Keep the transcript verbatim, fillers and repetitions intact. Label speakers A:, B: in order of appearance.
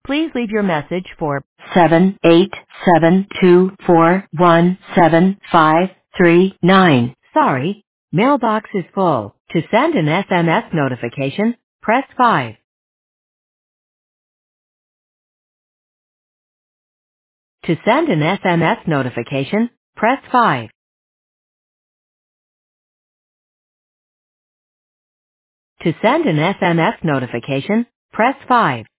A: Please leave your message for seven eight seven two four one seven five three nine. Sorry, mailbox is full. To send an S M S notification, press five. To send an S M S notification, press five. To send an S M S notification, press five.